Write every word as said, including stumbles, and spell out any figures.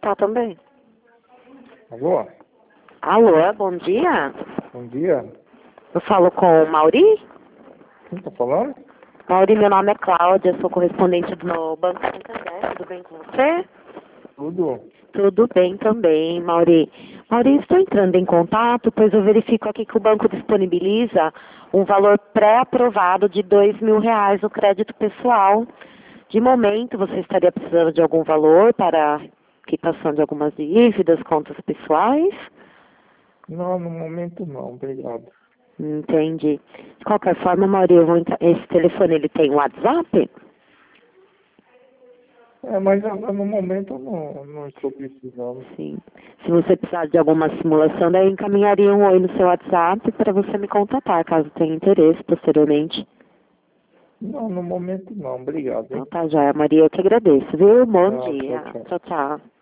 contar também. Alô? Alô, bom dia. Bom dia. Eu falo com o Mauri? Quem tá falando? Mauri, meu nome é Cláudia, sou correspondente do Banco Santander. Tudo bem com você? Tudo? Tudo bem também, Mauri. Mauri, estou entrando em contato, pois eu verifico aqui que o banco disponibiliza um valor pré-aprovado de dois mil reais no crédito pessoal. De momento, você estaria precisando de algum valor para quitação de algumas dívidas, contas pessoais? Não, no momento não, obrigado. Entendi. De qualquer forma, Mauri, eu vou entrar... esse telefone ele tem WhatsApp? É, mas agora no momento eu não, não estou precisando. Sim. Se você precisar de alguma simulação, daí eu encaminharia um oi no seu WhatsApp para você me contatar, caso tenha interesse posteriormente. Não, no momento não, obrigado, Então hein? tá, já, Maria, eu que agradeço, viu? Bom Tchau, tchau, dia. tchau. Tchau, tchau.